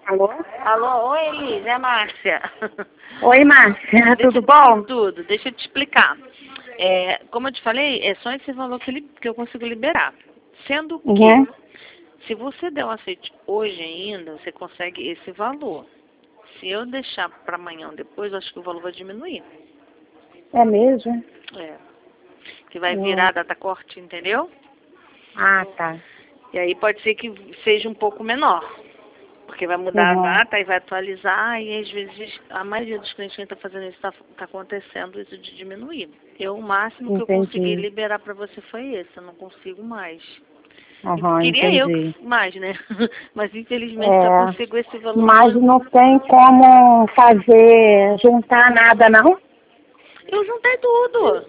Alô? Alô, oi Elis, é a Márcia. Oi, Márcia, tudo bom? Tudo, deixa eu te explicar. Como eu te falei, é só esse valor que eu consigo liberar. Sendo que, Uhum. se você der um aceite hoje ainda, você consegue esse valor. Se eu deixar para amanhã ou depois, eu acho que o valor vai diminuir. É mesmo? É. Que vai virar a data corte, entendeu? Ah, tá. E aí pode ser que seja um pouco menor. Porque vai mudar a Uhum. data e vai atualizar, e às vezes a maioria dos clientes que está fazendo isso está acontecendo isso de diminuir. O máximo que eu consegui Entendi. liberar para você foi esse, eu não consigo mais. E Aham, queria eu entendi. que mais, né? Mas infelizmente só É, consigo esse valor mas mesmo. não tem como fazer, juntar nada, não? Eu juntei tudo.